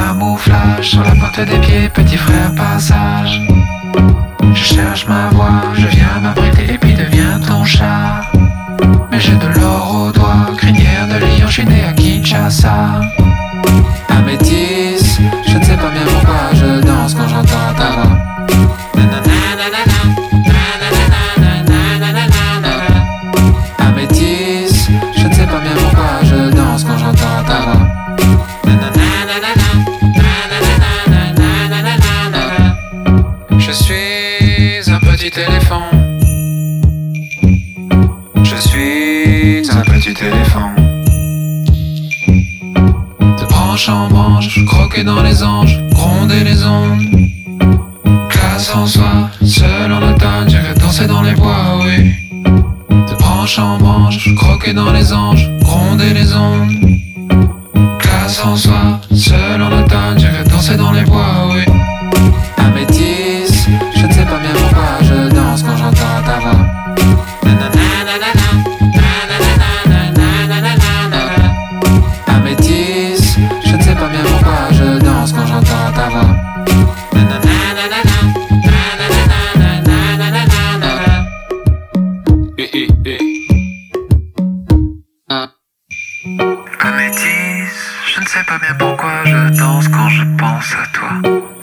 camouflage sur la pointe des pieds, petit frère passage. Je cherche ma voix, je viens m'abriter et puis deviens ton chat. Mais j'ai de l'or au doigt, crinière de lion, je suis né à Kinshasa. Améthyste, je ne sais pas bien pourquoi je danse quand j'entends ta voix. Améthyste, je ne sais pas bien pourquoi je danse quand j'entends ta voix. Je suis un petit éléphant. Je suis un petit éléphant. De branche en branche, croquer dans les anges, gronder les ondes. Classe en soi, seul en automne, j'irai danser dans les bois, oui. De branche en branche, croquer dans les anges, gronder les ondes. Classe en soi, seul en automne, j'irai danser dans les bois, oui. Améthyste, je ne sais pas bien pourquoi je danse quand j'entends ta voix. Améthyste, je ne sais pas bien pourquoi je danse quand j'entends ta voix. Améthyste, je ne sais pas bien pourquoi je danse quand je pense à toi.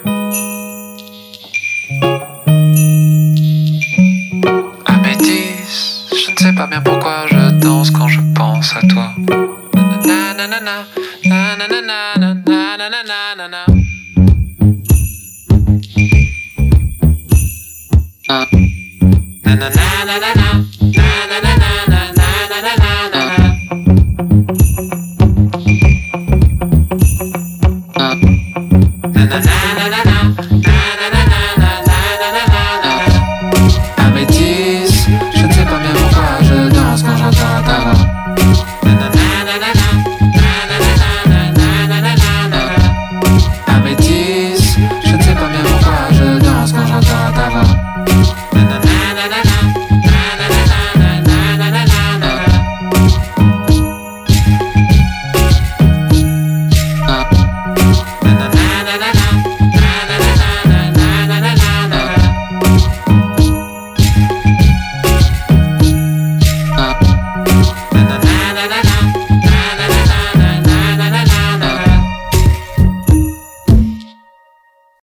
Améthyste, je ne sais pas bien pourquoi je danse quand je pense à toi. Na na na na na na na na na na na na na.